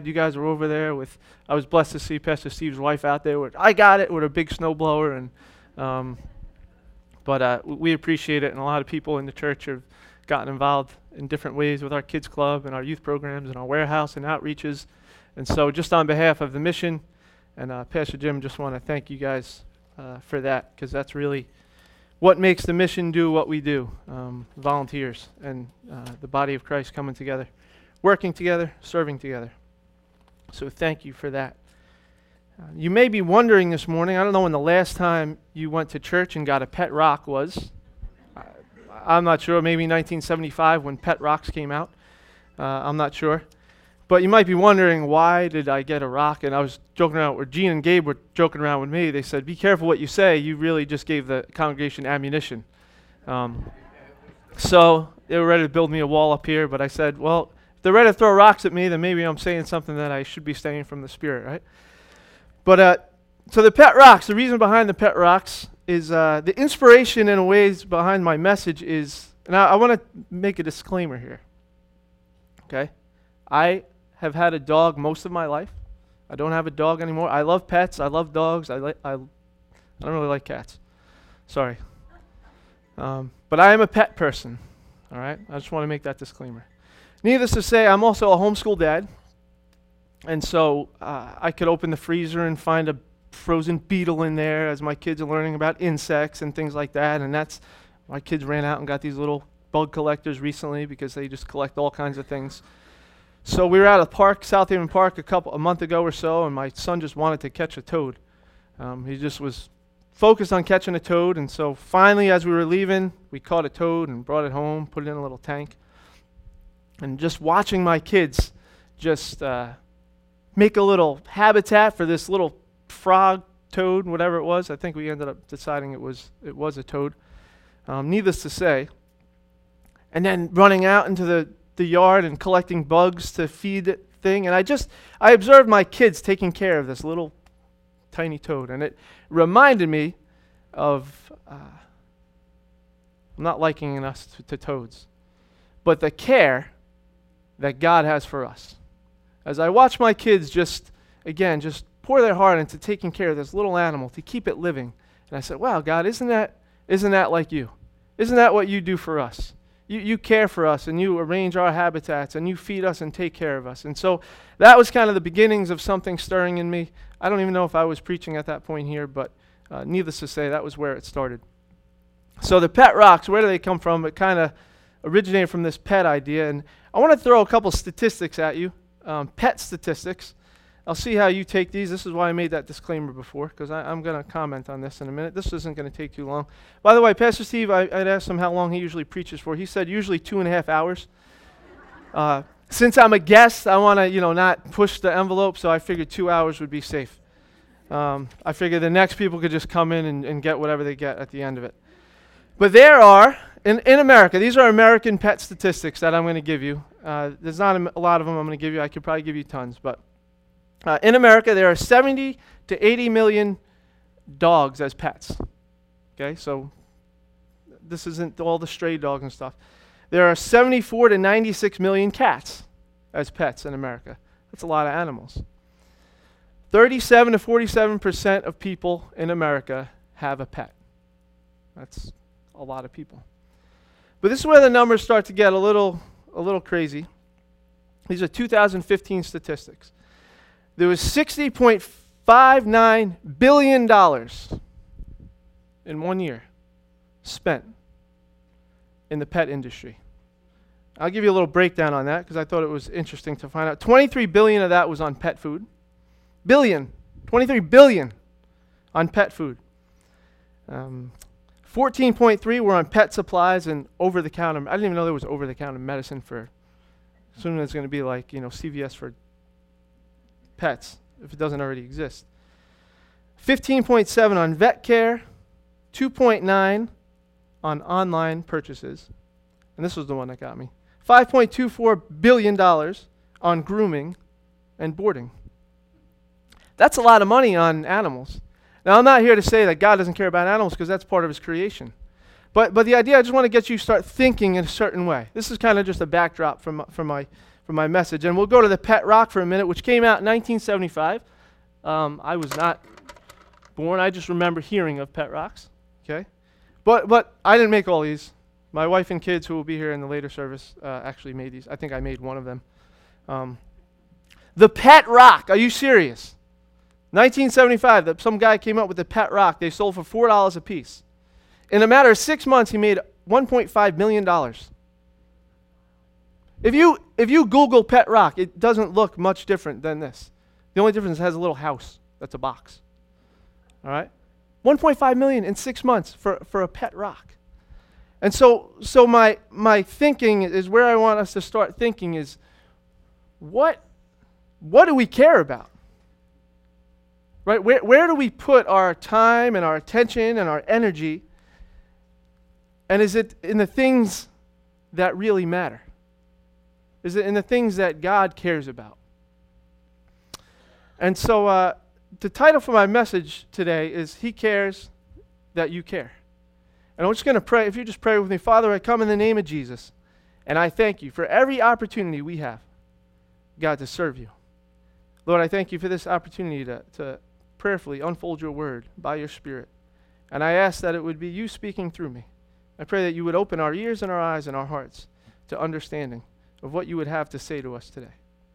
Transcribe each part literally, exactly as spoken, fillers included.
You guys were over there with, I was blessed to see Pastor Steve's wife out there with, I got it, with a big snowblower. And um, But uh, we appreciate it, and a lot of people in the church have gotten involved in different ways with our kids club and our youth programs and our warehouse and outreaches. And so just on behalf of the mission and uh, Pastor Jim, just want to thank you guys uh, for that, because that's really what makes the mission do what we do. Um, volunteers and uh, the body of Christ coming together, working together, serving together. So thank you for that. Uh, you may be wondering this morning, I don't know when the last time you went to church and got a pet rock was. I, I'm not sure, maybe nineteen seventy-five when pet rocks came out. Uh, I'm not sure. But you might be wondering, why did I get a rock? And I was joking around, or Gene and Gabe were joking around with me. They said, be careful what you say. You really just gave the congregation ammunition. Um, so they were ready to build me a wall up here, but I said, well, if they're ready to throw rocks at me, then maybe I'm saying something that I should be saying from the Spirit, right? But uh, so the pet rocks, the reason behind the pet rocks is uh, the inspiration in ways behind my message is, and I, I want to make a disclaimer here, okay? I have had a dog most of my life. I don't have a dog anymore. I love pets. I love dogs. I like. I, I don't really like cats. Sorry. Um, but I am a pet person. All right. I just want to make that disclaimer. Needless to say, I'm also a homeschool dad, and so uh, I could open the freezer and find a frozen beetle in there as my kids are learning about insects and things like that. And that's my kids ran out and got these little bug collectors recently because they just collect all kinds of things. So we were at a park, South Haven Park, a couple a month ago or so, and my son just wanted to catch a toad. Um, he just was focused on catching a toad, and so finally, as we were leaving, we caught a toad and brought it home, put it in a little tank. And just watching my kids just uh, make a little habitat for this little frog, toad, whatever it was. I think we ended up deciding it was it was a toad. Um, needless to say, and then running out into the the yard and collecting bugs to feed it thing. And I just, I observed my kids taking care of this little tiny toad. And it reminded me of, uh, I'm not likening us to, to toads, but the care that God has for us. As I watch my kids just, again, just pour their heart into taking care of this little animal to keep it living. And I said, wow, God, isn't that, isn't that like you? Isn't that what you do for us? You you care for us, and you arrange our habitats, and you feed us and take care of us. And so that was kind of the beginnings of something stirring in me. I don't even know if I was preaching at that point here, but uh, needless to say, that was where it started. So the pet rocks, where do they come from? It kind of originated from this pet idea. And I want to throw a couple statistics at you, um, pet statistics. I'll see how you take these. This is why I made that disclaimer before, because I'm going to comment on this in a minute. This isn't going to take too long. By the way, Pastor Steve, I, I'd asked him how long he usually preaches for. He said usually two and a half hours. Uh, since I'm a guest, I want to, you know, not push the envelope, so I figured two hours would be safe. Um, I figured the next people could just come in and, and get whatever they get at the end of it. But there are, in, in America, these are American pet statistics that I'm going to give you. Uh, there's not a, a lot of them I'm going to give you. I could probably give you tons, but Uh, in America, there are seventy to eighty million dogs as pets. Okay, so this isn't all the stray dogs and stuff. There are seventy-four to ninety-six million cats as pets in America. That's a lot of animals. thirty-seven to forty-seven percent of people in America have a pet. That's a lot of people. But this is where the numbers start to get a little, a little crazy. These are two thousand fifteen statistics. There was sixty point five nine billion dollars in one year spent in the pet industry. I'll give you a little breakdown on that because I thought it was interesting to find out. twenty-three billion dollars of that was on pet food. Billion. twenty-three billion dollars on pet food. Um, fourteen point three were on pet supplies and over-the-counter. I didn't even know there was over-the-counter medicine for, assuming it's going to be like, you know, C V S for pets, if it doesn't already exist. fifteen point seven on vet care, two point nine on online purchases, and this was the one that got me. five point two four billion dollars on grooming and boarding. That's a lot of money on animals. Now, I'm not here to say that God doesn't care about animals because that's part of his creation. But but the idea, I just want to get you to start thinking in a certain way. This is kind of just a backdrop from from my for my message. And we'll go to the Pet Rock for a minute, which came out in nineteen seventy-five. Um, I was not born. I just remember hearing of pet rocks. Okay, but but I didn't make all these. My wife and kids, who will be here in the later service, uh, actually made these. I think I made one of them. Um, the Pet Rock. Are you serious? nineteen seventy-five. The, some guy came up with the Pet Rock. They sold for four dollars a piece. In a matter of six months, he made one point five million dollars. If you if you Google Pet Rock, it doesn't look much different than this. The only difference is it has a little house. That's a box. All right? one point five million dollars in six months for, for a pet rock. And so so my my thinking is where I want us to start thinking is what what do we care about? Right? Where where do we put our time and our attention and our energy? And is it in the things that really matter? Is it in the things that God cares about? And so uh, the title for my message today is He Cares That You Care. And I'm just going to pray. If you just pray with me, Father, I come in the name of Jesus, and I thank you for every opportunity we have, God, to serve you. Lord, I thank you for this opportunity to, to prayerfully unfold your word by your Spirit. And I ask that it would be you speaking through me. I pray that you would open our ears and our eyes and our hearts to understanding of what you would have to say to us today.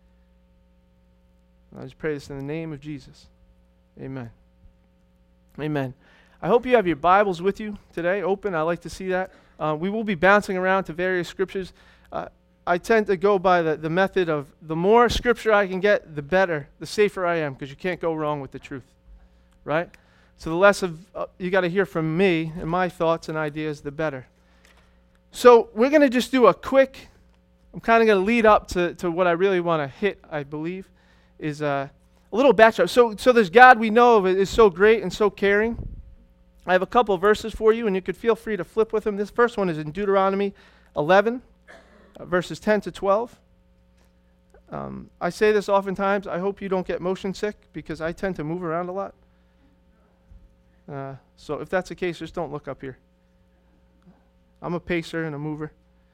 I just pray this in the name of Jesus. Amen. Amen. I hope you have your Bibles with you today, open. I like to see that. Uh, we will be bouncing around to various scriptures. Uh, I tend to go by the, the method of the more scripture I can get, the better, the safer I am, because you can't go wrong with the truth, right? So the less of uh, you got to hear from me and my thoughts and ideas, the better. So we're going to just do a quick, I'm kind of going to lead up to, to what I really want to hit, I believe, is uh, a little backdrop. So, so this God we know of is so great and so caring. I have a couple of verses for you, and you could feel free to flip with them. This first one is in Deuteronomy eleven, uh, verses ten to twelve. Um, I say this oftentimes. I hope you don't get motion sick, because I tend to move around a lot. Uh, so if that's the case, just don't look up here. I'm a pacer and a mover.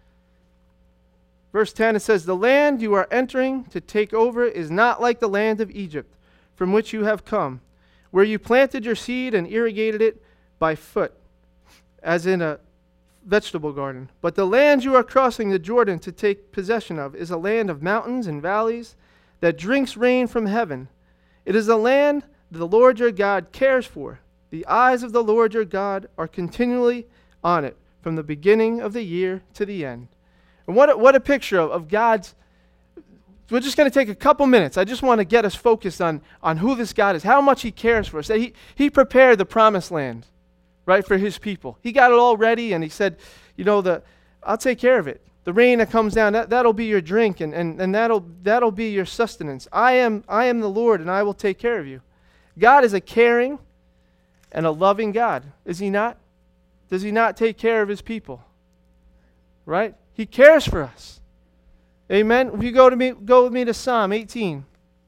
Verse ten, it says, "The land you are entering to take over is not like the land of Egypt, from which you have come, where you planted your seed and irrigated it by foot, as in a vegetable garden. But the land you are crossing the Jordan to take possession of is a land of mountains and valleys that drinks rain from heaven. It is a land the Lord your God cares for. The eyes of the Lord your God are continually on it, from the beginning of the year to the end." And what a, what a picture of, of God's. We're just going to take a couple minutes. I just want to get us focused on, on who this God is, how much He cares for us. That he, he prepared the promised land, right, for His people. He got it all ready, and He said, you know, the I'll take care of it. The rain that comes down, that, that'll be your drink, and, and, and that'll that'll be your sustenance. I am I am the Lord, and I will take care of you. God is a caring and a loving God, is He not? Does He not take care of His people? Right? He cares for us. Amen. If you go to me, go with me to Psalm eighteen.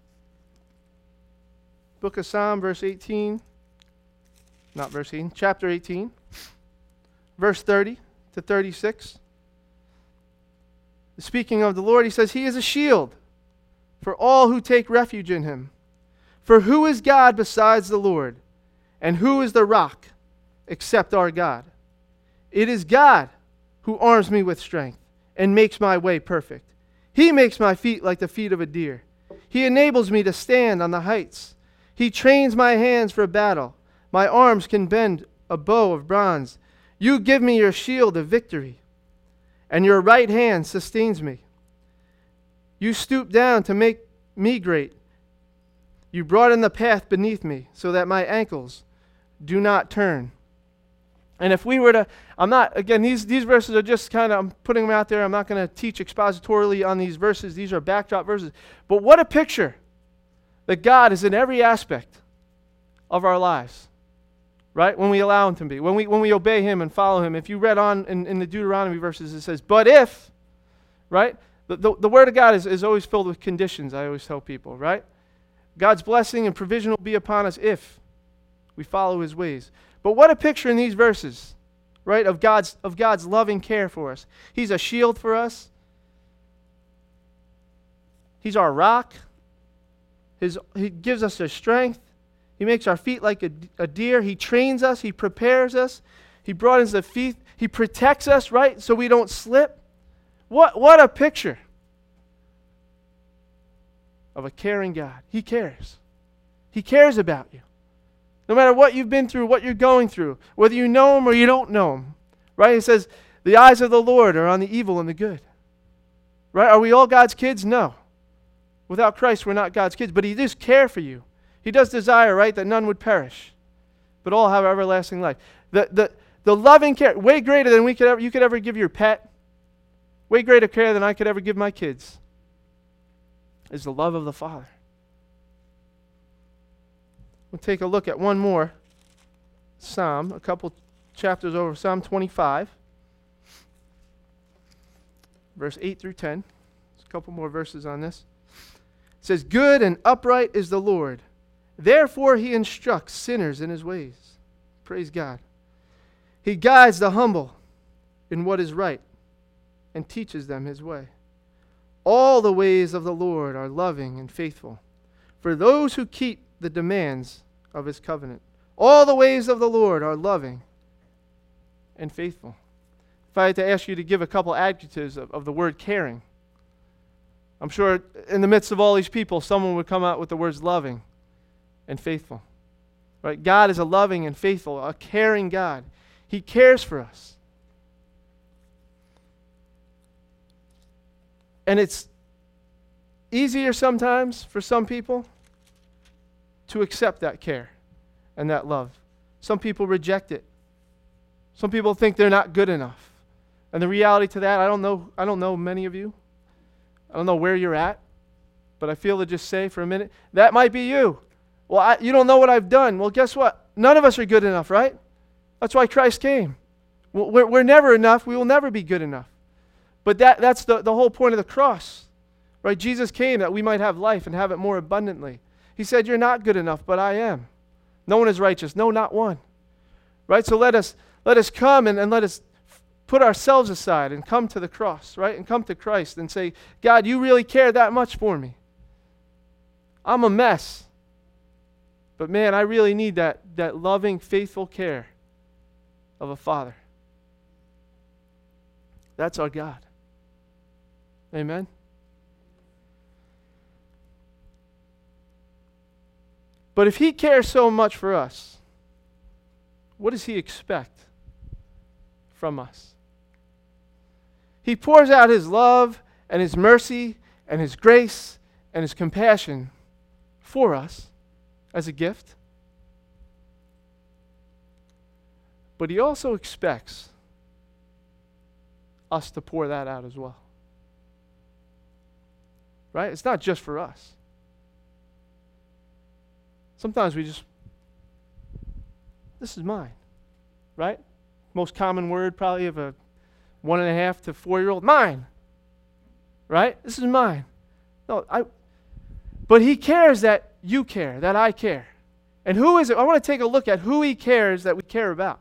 Book of Psalm, verse eighteen. Not verse eighteen, chapter eighteen. Verse thirty to thirty-six. Speaking of the Lord, He says, "He is a shield for all who take refuge in Him. For who is God besides the Lord? And who is the rock except our God? It is God who arms me with strength and makes my way perfect. He makes my feet like the feet of a deer. He enables me to stand on the heights. He trains my hands for battle. My arms can bend a bow of bronze. You give me your shield of victory, and your right hand sustains me. You stoop down to make me great. You broaden the path beneath me so that my ankles do not turn." And if we were to, I'm not, again, these, these verses are just kind of, I'm putting them out there. I'm not going to teach expositorily on these verses. These are backdrop verses. But what a picture that God is in every aspect of our lives, right? When we allow Him to be, when we when we obey Him and follow Him. If you read on in, in the Deuteronomy verses, it says, "But if," right? The, the, the Word of God is, is always filled with conditions, I always tell people, right? God's blessing and provision will be upon us if we follow His ways. But what a picture in these verses, right, of God's of God's loving care for us. He's a shield for us. He's our rock. His, he gives us His strength. He makes our feet like a, a deer. He trains us. He prepares us. He broadens the feet. He protects us, right, so we don't slip. What, what a picture of a caring God. He cares. He cares about you. No matter what you've been through, what you're going through, whether you know Him or you don't know Him, right? He says, the eyes of the Lord are on the evil and the good. Right? Are we all God's kids? No. Without Christ, we're not God's kids. But He does care for you. He does desire, right, that none would perish, but all have everlasting life. The, the, the loving care, way greater than we could ever, you could ever give your pet, way greater care than I could ever give my kids, is the love of the Father. We'll take a look at one more Psalm, a couple chapters over, Psalm twenty-five, verse eight through ten. There's a couple more verses on this. It says, good and upright is the Lord. Therefore He instructs sinners in His ways. Praise God. He guides the humble in what is right and teaches them His way. All the ways of the Lord are loving and faithful for those who keep the demands of His covenant. All the ways of the Lord are loving and faithful. If I had to ask you to give a couple adjectives of, of the word caring, I'm sure in the midst of all these people, someone would come out with the words loving and faithful. Right? God is a loving and faithful, a caring God. He cares for us. And it's easier sometimes for some people to accept that care and that love. Some people reject it. Some people think they're not good enough. And the reality to that, I don't know, I don't know many of you. I don't know where you're at, but I feel to just say for a minute, that might be you. Well, I, you don't know what I've done. Well, guess what? None of us are good enough, right? That's why Christ came. We're, we're never enough. We will never be good enough. But that, that's the, the whole point of the cross, right? Jesus came that we might have life and have it more abundantly. He said, you're not good enough, but I am. No one is righteous. No, not one. Right? So let us let us come and, and let us put ourselves aside and come to the cross, right? And come to Christ and say, God, you really care that much for me. I'm a mess. But man, I really need that, that loving, faithful care of a Father. That's our God. Amen? But if He cares so much for us, what does He expect from us? He pours out His love and His mercy and His grace and His compassion for us as a gift. But He also expects us to pour that out as well. Right? It's not just for us. Sometimes we just, this is mine. Right? Most common word probably of a one and a half to four-year-old, mine. Right? This is mine. No, I. But He cares that you care, that I care. And who is it? I want to take a look at who He cares that we care about.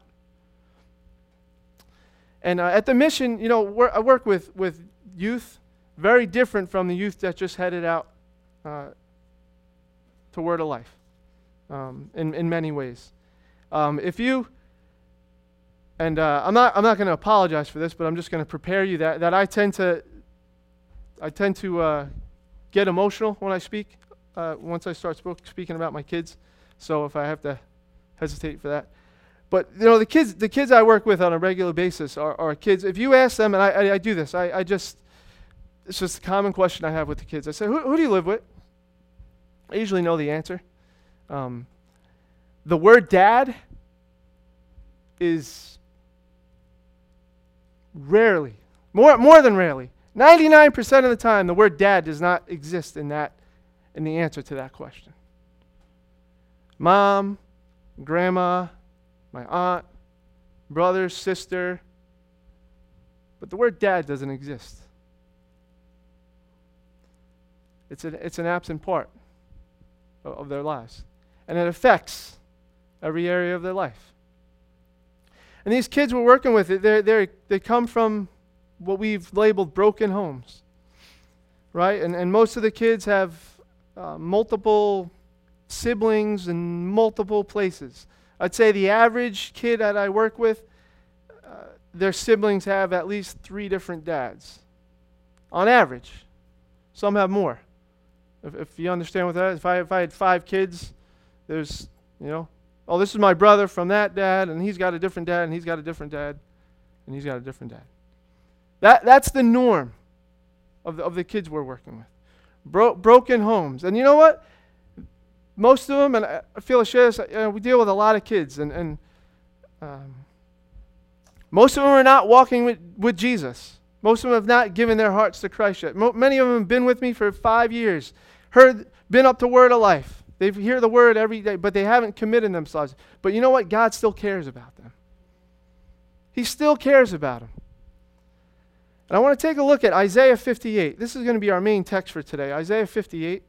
And uh, at the mission, you know, we're, I work with, with youth, very different from the youth that just headed out uh, to Word of Life um, in, in many ways. Um, if you... And uh, I'm not I'm not going to apologize for this, but I'm just going to prepare you that, that I tend to I tend to uh, get emotional when I speak. Uh, once I start spoke, speaking about my kids, so if I have to hesitate for that. But you know the kids the kids I work with on a regular basis are, are kids. If you ask them, and I I, I do this, I, I just it's just a common question I have with the kids. I say, who, who do you live with? I usually know the answer. Um, the word dad is rarely, more more than rarely, ninety-nine percent of the time, the word dad does not exist in that, in the answer to that question. Mom, grandma, my aunt, brother, sister, but the word dad doesn't exist. It's an, it's an absent part of, of their lives. And it affects every area of their life. And these kids we're working with, they they they come from what we've labeled broken homes, right? And, and most of the kids have uh, multiple siblings in multiple places. I'd say the average kid that I work with, uh, their siblings have at least three different dads. On average. Some have more. If, if you understand what that is, if I, if I had five kids, there's, you know, oh, this is my brother from that dad, and he's got a different dad, and he's got a different dad, and he's got a different dad. That That's the norm of the, of the kids we're working with. Bro, broken homes. And you know what? Most of them, and I feel ashamed, you know, we deal with a lot of kids, and, and um, most of them are not walking with, with Jesus. Most of them have not given their hearts to Christ yet. Mo- many of them have been with me for five years, heard, been up to Word of Life. They hear the Word every day, but they haven't committed themselves. But you know what? God still cares about them. He still cares about them. And I want to take a look at Isaiah fifty-eight. This is going to be our main text for today, Isaiah fifty-eight.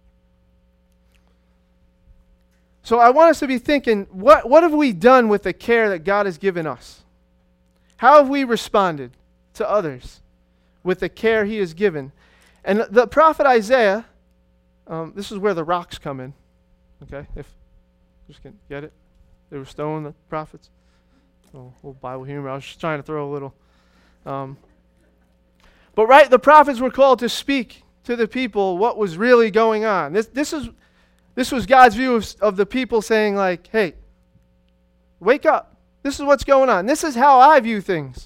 So I want us to be thinking, what, what have we done with the care that God has given us? How have we responded to others with the care He has given? And the prophet Isaiah, um, this is where the rocks come in. Okay, if just can get it, they were stoning the prophets. Oh, little Bible humor. I was just trying to throw a little. Um, but right, the prophets were called to speak to the people what was really going on. This this is this was God's view of, of the people saying like, "Hey, wake up! This is what's going on. This is how I view things."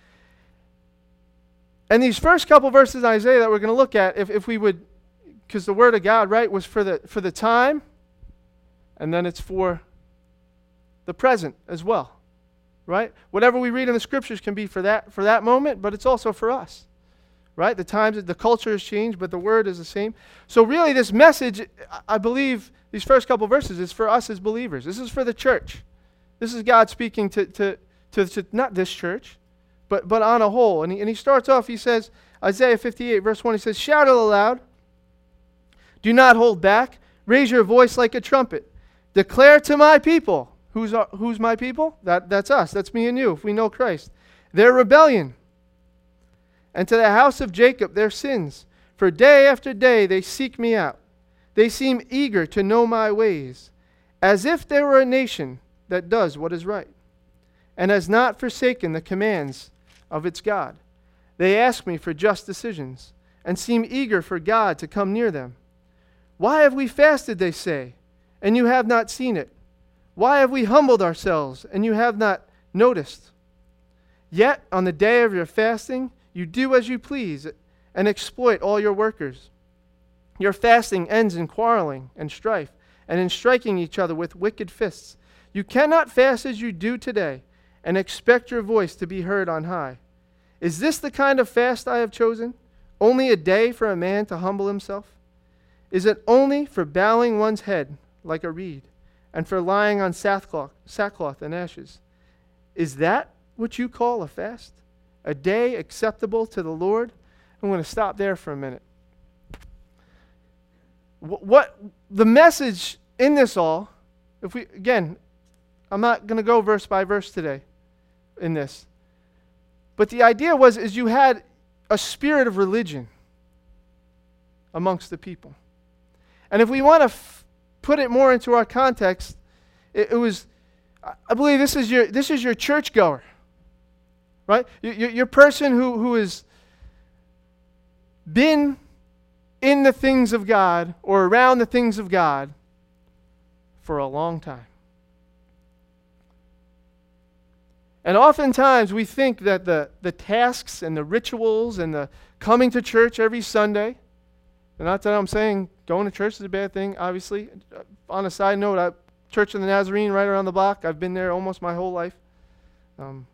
And these first couple verses in Isaiah that we're going to look at, if if we would, because the Word of God, right, was for the for the time. And then it's for the present as well, right? Whatever we read in the Scriptures can be for that for that moment, but it's also for us, right? The times, the culture has changed, but the Word is the same. So really this message, I believe, these first couple verses is for us as believers. This is for the church. This is God speaking to, to, to, to not this church, but, but on a whole. And he, and he starts off, he says, Isaiah fifty-eight, verse one, he says, "Shout aloud, do not hold back, raise your voice like a trumpet. Declare to my people," who's our, who's my people? That that's us. That's me and you, if we know Christ. "Their rebellion, and to the house of Jacob their sins. For day after day they seek me out. They seem eager to know my ways, as if they were a nation that does what is right, and has not forsaken the commands of its God. They ask me for just decisions, and seem eager for God to come near them. Why have we fasted, they say, and you have not seen it? Why have we humbled ourselves, and you have not noticed? Yet on the day of your fasting, you do as you please, and exploit all your workers. Your fasting ends in quarreling and strife, and in striking each other with wicked fists. You cannot fast as you do today, and expect your voice to be heard on high. Is this the kind of fast I have chosen? Only a day for a man to humble himself? Is it only for bowing one's head like a reed, and for lying on sackcloth, sackcloth and ashes? Is that what you call a fast? A day acceptable to the Lord?" I'm going to stop there for a minute. What, what the message in this all, if we again, I'm not going to go verse by verse today in this, but the idea was is you had a spirit of religion amongst the people. And if we want to f- put it more into our context, it, it was, I believe this is your this is your churchgoer, right? Your, your person who, who has been in the things of God or around the things of God for a long time. And oftentimes we think that the, the tasks and the rituals and the coming to church every Sunday, and not that I'm saying going to church is a bad thing, obviously. On a side note, I, Church of the Nazarene right around the block. I've been there almost my whole life. Um,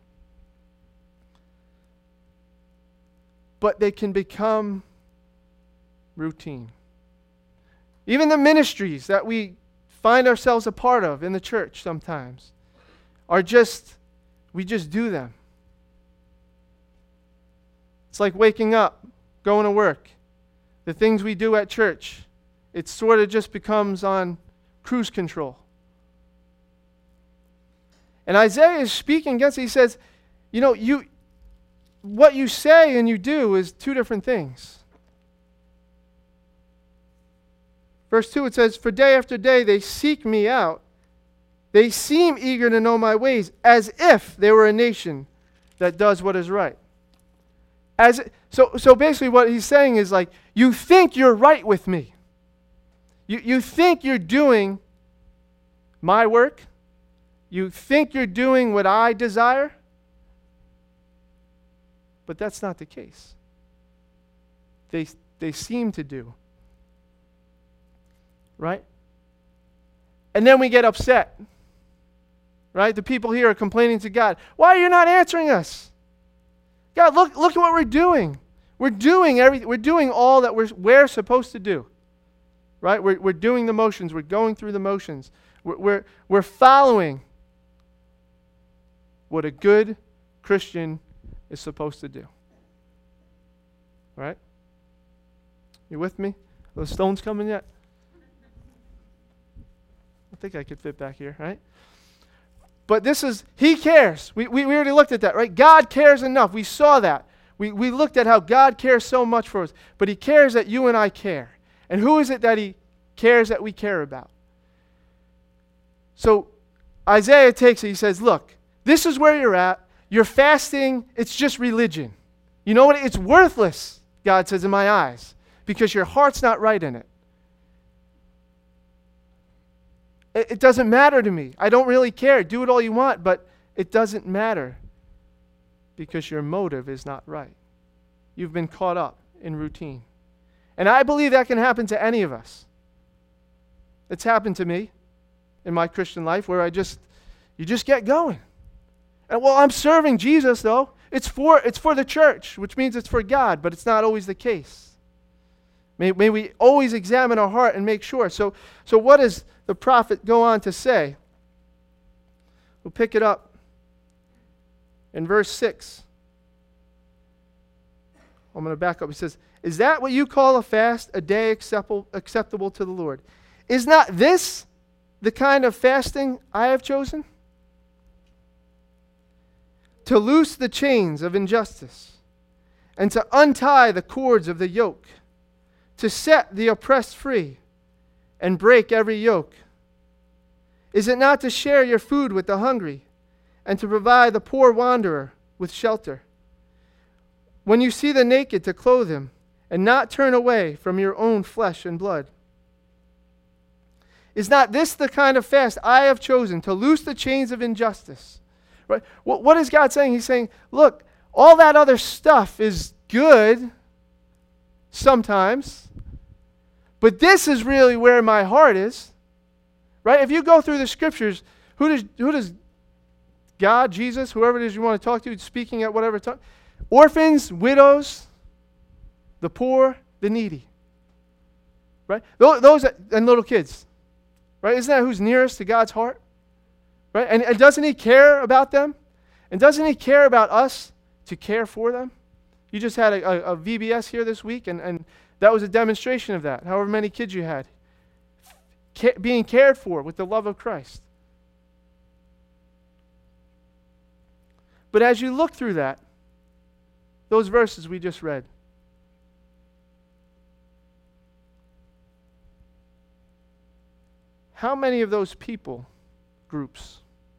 but they can become routine. Even the ministries that we find ourselves a part of in the church sometimes are just, we just do them. It's like waking up, going to work. The things we do at church, it sort of just becomes on cruise control. And Isaiah is speaking against it. He says, you know, you, what you say and you do is two different things. Verse two, it says, "For day after day they seek me out. They seem eager to know my ways, as if they were a nation that does what is right." As so, so basically what he's saying is like, you think you're right with me. You, you think you're doing my work. You think you're doing what I desire. But that's not the case. They, they seem to do. Right? And then we get upset. Right? The people here are complaining to God. Why are you not answering us? God, look, look at what we're doing. We're doing everything. We're doing all that we're, we're supposed to do. Right? We're, we're doing the motions. We're going through the motions. We're, we're, we're following what a good Christian is supposed to do. Right? You with me? Are those stones coming yet? I think I could fit back here, right? But this is, He cares. We, we, we already looked at that, right? God cares enough. We saw that. We, we looked at how God cares so much for us. But He cares that you and I care. And who is it that He cares that we care about? So Isaiah takes it. He says, look, this is where you're at. You're fasting. It's just religion. You know what? It's worthless, God says, in my eyes, because your heart's not right in it. It, it doesn't matter to me. I don't really care. Do it all you want, but it doesn't matter because your motive is not right. You've been caught up in routine. And I believe that can happen to any of us. It's happened to me in my Christian life where I just, you just get going. And well, I'm serving Jesus though. It's for, it's for the church, which means it's for God, but it's not always the case. May, may we always examine our heart and make sure. So, so what does the prophet go on to say? We'll pick it up in verse six. I'm going to back up. He says, "Is that what you call a fast, a day acceptable, acceptable to the Lord? Is not this the kind of fasting I have chosen? To loose the chains of injustice, and to untie the cords of the yoke, to set the oppressed free, and break every yoke? Is it not to share your food with the hungry, and to provide the poor wanderer with shelter? When you see the naked, to clothe him, and not turn away from your own flesh and blood? Is not this the kind of fast I have chosen, to loose the chains of injustice?" Right? What, what is God saying? He's saying, look, all that other stuff is good sometimes, but this is really where my heart is. Right? If you go through the scriptures, who does who does God, Jesus, whoever it is you want to talk to, speaking at whatever time, orphans, widows, the poor, the needy. Right? Those, those and little kids. Right? Isn't that who's nearest to God's heart? Right? And, and doesn't He care about them? And doesn't He care about us to care for them? You just had a, a, a V B S here this week, and, and that was a demonstration of that, however many kids you had. Ca- being cared for with the love of Christ. But as you look through that, those verses we just read, how many of those people groups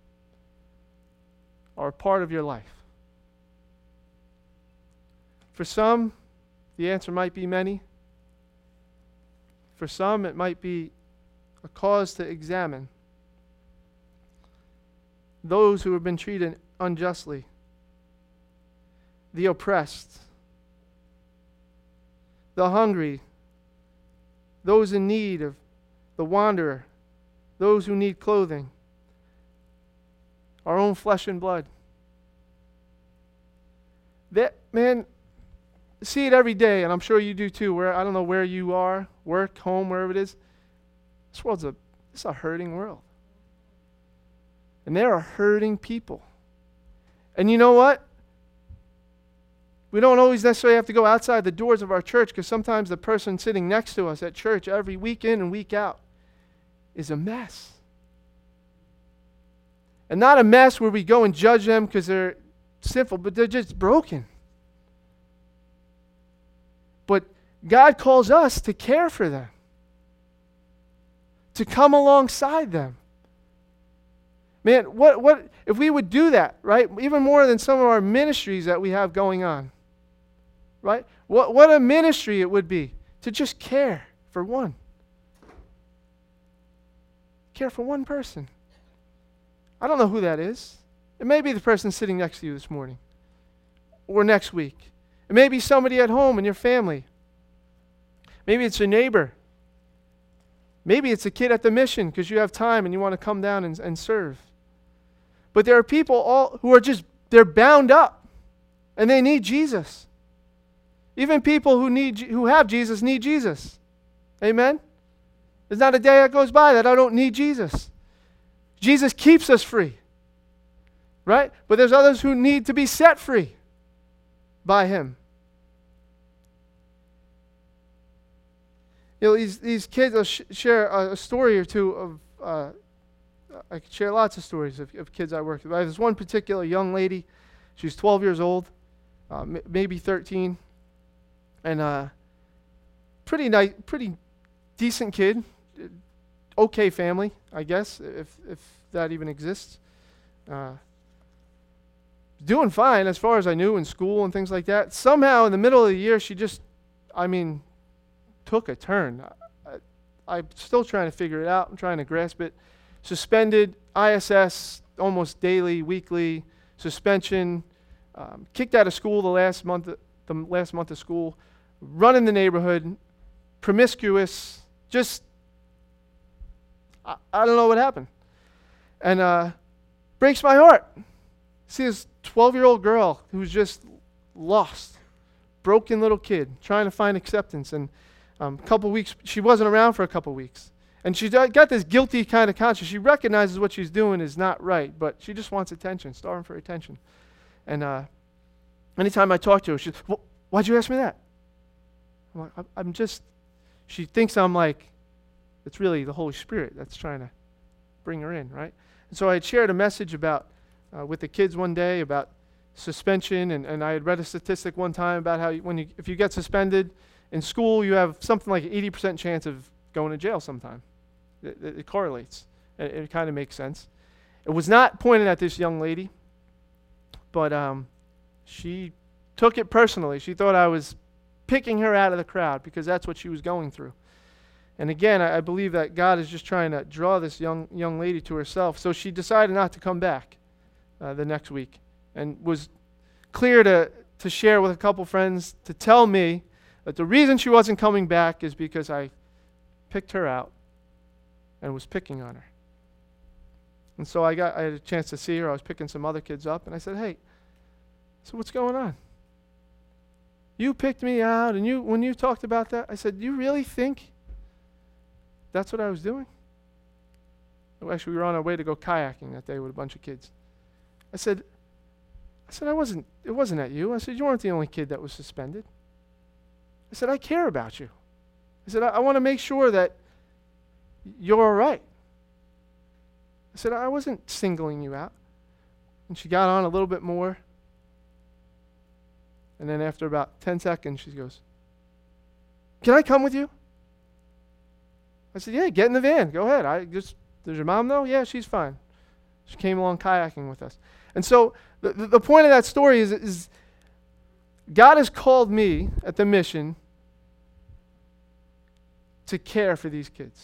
are a part of your life? For some, the answer might be many. For some, it might be a cause to examine. Those who have been treated unjustly, the oppressed, the hungry, those in need of the wanderer, those who need clothing, our own flesh and blood. That, man, see it every day, and I'm sure you do too, where I don't know where you are, work, home, wherever it is. This world's a, it's a hurting world. And there are hurting people. And you know what? We don't always necessarily have to go outside the doors of our church, because sometimes the person sitting next to us at church every week in and week out is a mess. And not a mess where we go and judge them because they're sinful, but they're just broken. But God calls us to care for them. to come alongside them. Man, what, what if we would do that, right? Even more than some of our ministries that we have going on, right? What, what a ministry it would be to just care for one. Care for one person. I don't know who that is. It may be the person sitting next to you this morning or next week. It may be somebody at home in your family. Maybe it's your neighbor. Maybe it's a kid at the mission because you have time and you want to come down and, and serve. But there are people all who are just, they're bound up and they need Jesus. Even people who need who have Jesus need Jesus. Amen? There's not a day that goes by that I don't need Jesus. Jesus keeps us free. Right? But there's others who need to be set free by Him. You know, these, these kids, I'll sh- share a, a story or two of, uh, I could share lots of stories of, of kids I worked with. There's one particular young lady, she's twelve years old, uh, m- maybe thirteen, and uh, pretty nice, pretty decent kid, okay family, I guess, if if that even exists. Uh, doing fine as far as I knew in school and things like that. Somehow in the middle of the year, she just, I mean, took a turn. I, I, I'm still trying to figure it out. I'm trying to grasp it. Suspended, I S S, almost daily, weekly, suspension, um, kicked out of school the last month, the last month of school, running the neighborhood, promiscuous, just, I, I don't know what happened. And uh, breaks my heart. See this twelve-year-old girl who's just lost, broken little kid, trying to find acceptance. And um, a couple weeks, she wasn't around for a couple weeks. And she's got this guilty kind of conscience. She recognizes what she's doing is not right, but she just wants attention, starving for attention. And uh, anytime I talk to her, she's, well, why'd you ask me that? I'm like, I'm just, she thinks I'm like, it's really the Holy Spirit that's trying to bring her in, right? And so I had shared a message about, uh, with the kids one day about suspension, and, and I had read a statistic one time about how you, when you, if you get suspended in school, you have something like an eighty percent chance of going to jail sometime. It, it, it correlates. It, it kind of makes sense. It was not pointed at this young lady, but um, she took it personally. She thought I was picking her out of the crowd because that's what she was going through. And again, I, I believe that God is just trying to draw this young young lady to herself. So she decided not to come back uh, the next week, and was clear to, to share with a couple friends to tell me that the reason she wasn't coming back is because I picked her out and was picking on her. And so I got I had a chance to see her. I was picking some other kids up, and I said, hey, so what's going on? You picked me out, and you when you talked about that, I said, you really think that's what I was doing? Well, actually, we were on our way to go kayaking that day with a bunch of kids. I said, I said, I wasn't, it wasn't at you. I said, you weren't the only kid that was suspended. I said, I care about you. I said, I, I want to make sure that you're all right. I said, I wasn't singling you out. And she got on a little bit more. And then after about ten seconds, she goes, can I come with you? I said, yeah, get in the van. Go ahead. I just, does your mom know? Yeah, she's fine. She came along kayaking with us. And so the, the, the point of that story is, is God has called me at the mission to care for these kids.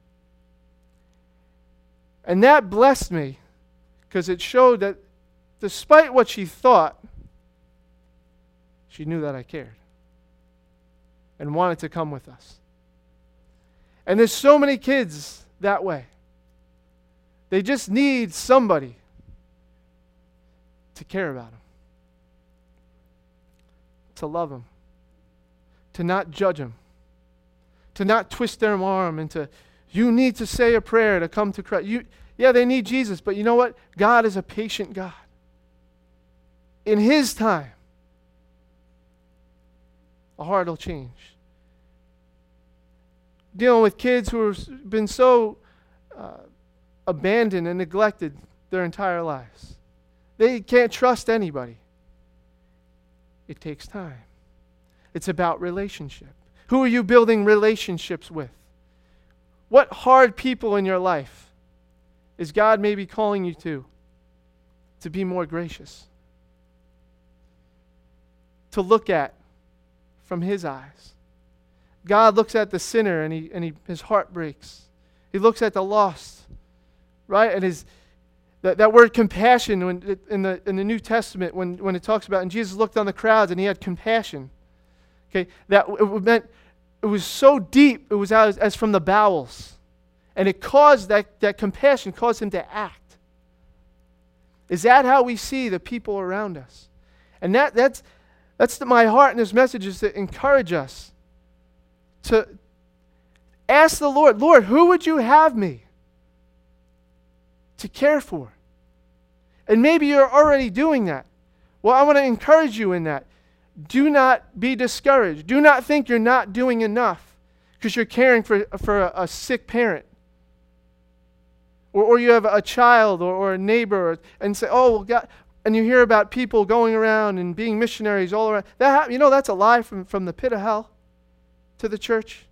And that blessed me because it showed that despite what she thought, she knew that I cared and wanted to come with us. And there's so many kids that way. They just need somebody to care about them, to love them, to not judge them, to not twist their arm into, you need to say a prayer to come to Christ. You, yeah, they need Jesus, but you know what? God is a patient God. In His time, a heart will change. Dealing with kids who have been so uh, abandoned and neglected their entire lives. They can't trust anybody. It takes time. It's about relationship. Who are you building relationships with? What hard people in your life is God maybe calling you to, to be more gracious? To look at from His eyes. God looks at the sinner and he and he his heart breaks. He looks at the lost, right? And his that, that word compassion when it, in the in the New Testament when, when it talks about and Jesus looked on the crowds and He had compassion. Okay, that it meant it was so deep, it was as, as from the bowels. And it caused that, that compassion caused Him to act. Is that how we see the people around us? And that that's that's the, my heart in this message is to encourage us to ask the Lord, Lord, who would you have me to care for? And maybe you're already doing that. Well, I want to encourage you in that. Do not be discouraged. Do not think you're not doing enough because you're caring for, for a, a sick parent. Or, or you have a child or, or a neighbor and say, oh, well, God, and you hear about people going around and being missionaries all around. That, you know, that's a lie from, from the pit of hell to the church.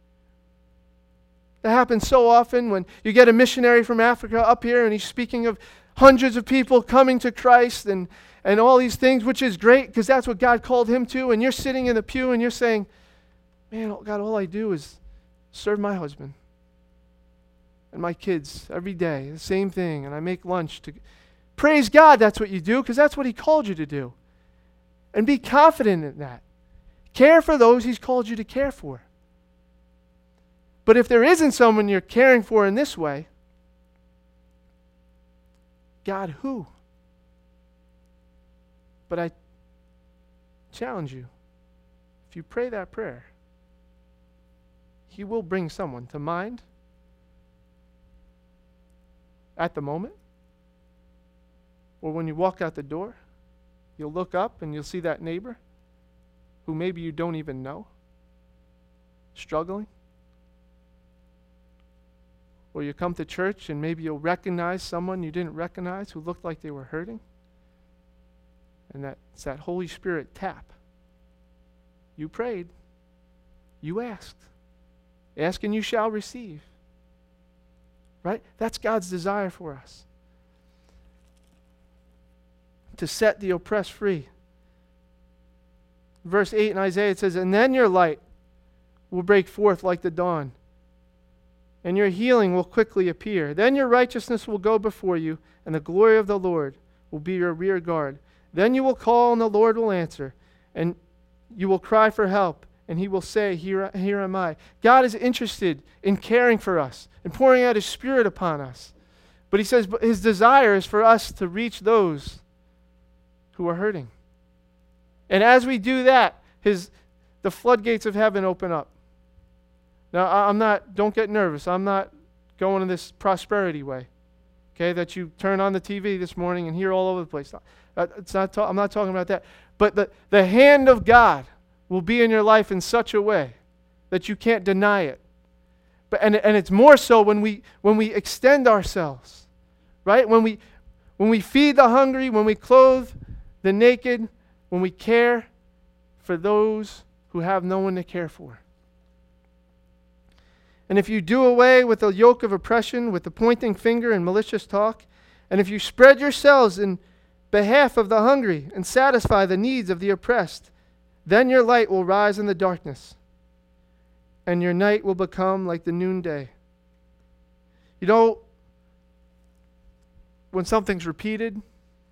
That happens so often when you get a missionary from Africa up here and he's speaking of hundreds of people coming to Christ and, and all these things, which is great because that's what God called him to. And you're sitting in the pew and you're saying, man, God, all I do is serve my husband and my kids every day, the same thing. And I make lunch to praise God. That's what you do because that's what He called you to do. And be confident in that. Care for those He's called you to care for. But if there isn't someone you're caring for in this way, God, who? But I challenge you, if you pray that prayer, He will bring someone to mind at the moment, or when you walk out the door, you'll look up and you'll see that neighbor who maybe you don't even know, struggling. Or you come to church and maybe you'll recognize someone you didn't recognize who looked like they were hurting. And that, it's that Holy Spirit tap. You prayed. You asked. Ask and you shall receive. Right? That's God's desire for us. To set the oppressed free. Verse eight in Isaiah it says, and then your light will break forth like the dawn, and your healing will quickly appear. Then your righteousness will go before you, and the glory of the Lord will be your rear guard. Then you will call, and the Lord will answer, and you will cry for help, and He will say, here, here am I. God is interested in caring for us and pouring out His Spirit upon us. But He says but His desire is for us to reach those who are hurting. And as we do that, His the floodgates of heaven open up. Now, I'm not, don't get nervous. I'm not going in this prosperity way, okay, that you turn on the T V this morning and hear all over the place. It's not ta- I'm not talking about that. But the, the hand of God will be in your life in such a way that you can't deny it. But and, and it's more so when we when we extend ourselves, right? When we when we feed the hungry, when we clothe the naked, when we care for those who have no one to care for. And if you do away with the yoke of oppression, with the pointing finger and malicious talk, and if you spread yourselves in behalf of the hungry and satisfy the needs of the oppressed, then your light will rise in the darkness, and your night will become like the noonday. You know, when something's repeated,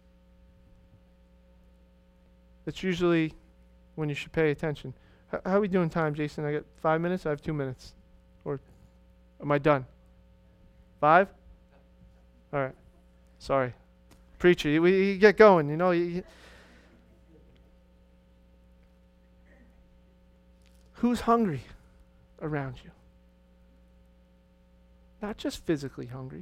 that's usually when you should pay attention. How, how are we doing time, Jason? I got five minutes? I have two minutes. Or am I done? Five? All right. Sorry. Preacher, you, you get going, you know. You, you. Who's hungry around you? Not just physically hungry.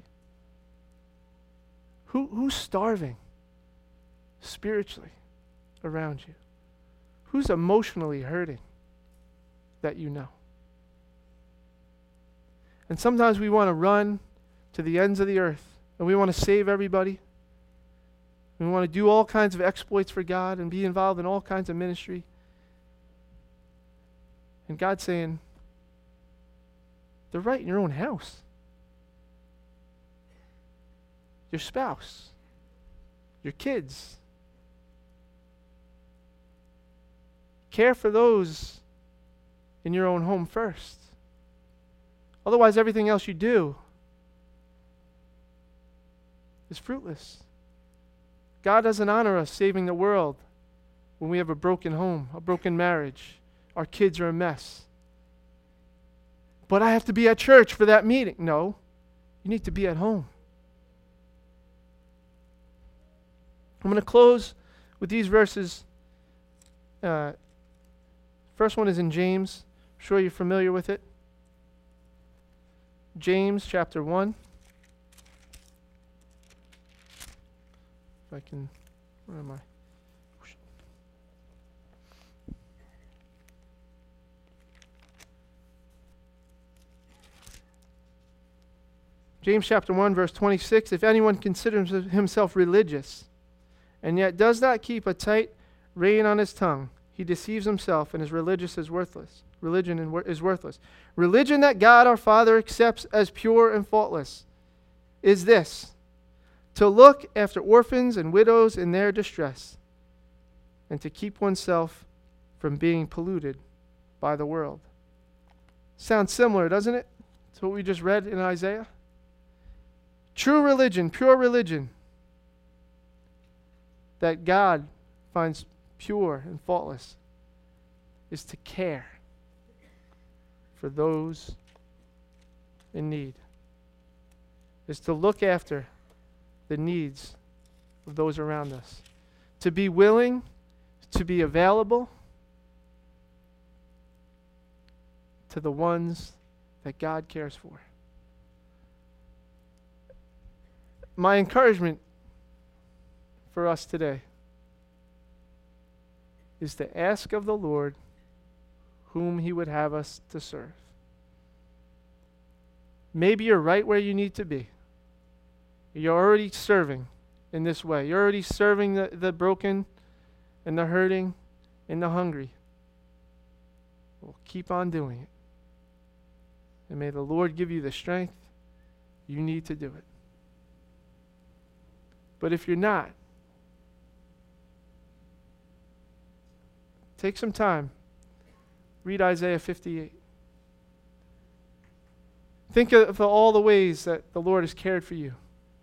Who, who's starving spiritually around you? Who's emotionally hurting that you know? And sometimes we want to run to the ends of the earth and we want to save everybody. We want to do all kinds of exploits for God and be involved in all kinds of ministry. And God's saying, They're right in your own house. Your spouse, your kids. Care for those in your own home first. Otherwise, everything else you do is fruitless. God doesn't honor us saving the world when we have a broken home, a broken marriage, our kids are a mess. But I have to be at church for that meeting. No, you need to be at home. I'm going to close with these verses. Uh, first one is in James. I'm sure you're familiar with it. James chapter one. If I can, where am I? James chapter one, verse twenty-six, if anyone considers himself religious and yet does not keep a tight rein on his tongue, he deceives himself, and his religious is worthless. Religion is worthless. Religion that God our Father accepts as pure and faultless is this: to look after orphans and widows in their distress, and to keep oneself from being polluted by the world. Sounds similar, doesn't it, to what we just read in Isaiah? True religion, pure religion, that God finds pure and faultless, is to care for those in need, is to look after the needs of those around us, to be willing, to be available to the ones that God cares for. My encouragement for us today is to ask of the Lord whom He would have us to serve. Maybe you're right where you need to be. You're already serving in this way. You're already serving the, the broken and the hurting and the hungry. Well, keep on doing it. And may the Lord give you the strength you need to do it. But if you're not, take some time. Read Isaiah fifty-eight. Think of all the ways that the Lord has cared for you.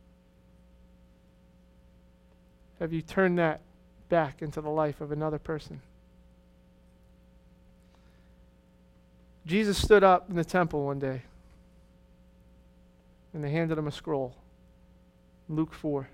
Have you turned that back into the life of another person? Jesus stood up in the temple one day, and they handed him a scroll. Luke four.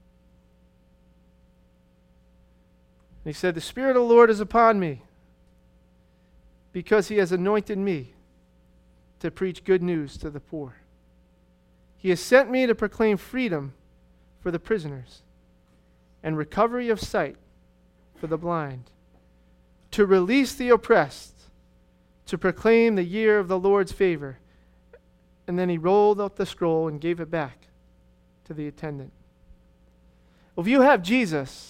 And he said, "The Spirit of the Lord is upon me, because He has anointed me to preach good news to the poor. He has sent me to proclaim freedom for the prisoners and recovery of sight for the blind, to release the oppressed, to proclaim the year of the Lord's favor." And then he rolled up the scroll and gave it back to the attendant. Well, if you have Jesus,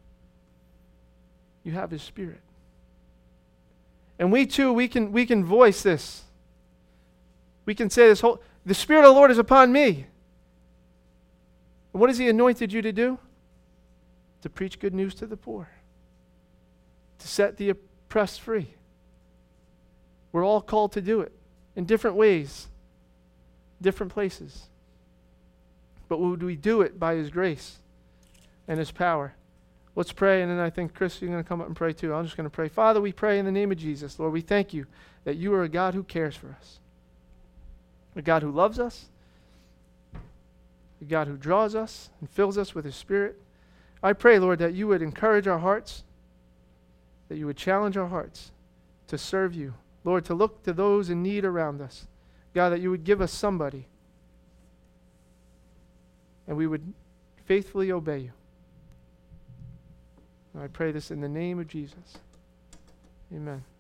you have His Spirit. And we too, we can we can voice this. We can say this whole, the Spirit of the Lord is upon me. And what has He anointed you to do? To preach good news to the poor. To set the oppressed free. We're all called to do it in different ways, different places. But would we do it by His grace and His power? Let's pray, and then I think, Chris, you're going to come up and pray too. I'm just going to pray. Father, we pray in the name of Jesus. Lord, we thank You that You are a God who cares for us, a God who loves us, a God who draws us and fills us with His Spirit. I pray, Lord, that You would encourage our hearts, that You would challenge our hearts to serve You. Lord, to look to those in need around us. God, that You would give us somebody, and we would faithfully obey You. I pray this in the name of Jesus. Amen.